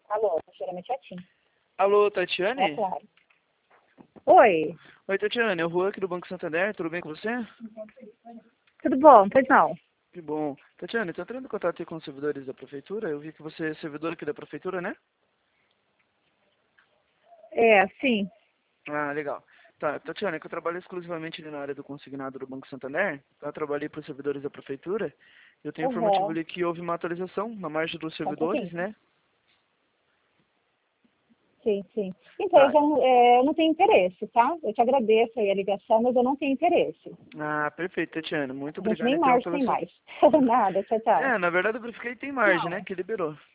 Alô, geralmente é assim. Alô, É Tatiane? claro. Oi, Oi, Tatiane, é o Juan aqui do Banco Santander, tudo bem com você? tudo bom? Pois não. Que bom. Tatiane, tô entrando em contato aqui com os servidores da prefeitura, eu vi que você é servidor aqui da prefeitura, né? É, sim. Ah, legal. Tá, Tatiane, é que eu trabalho exclusivamente ali na área do consignado do Banco Santander, então eu trabalhei para os servidores da prefeitura, eu tenho informativo Uhum. ali que houve uma atualização na margem dos Só um pouquinho. servidores, né? Sim, sim. Então, Tá. eu não tenho interesse, tá? Eu te agradeço aí a ligação, mas eu não tenho interesse. Ah, perfeito, Tatiane, muito A gente obrigado nem então marcha pela tem sua... mais. Nada, tchau, tchau. É, na verdade eu verifiquei que tem margem, né, que liberou.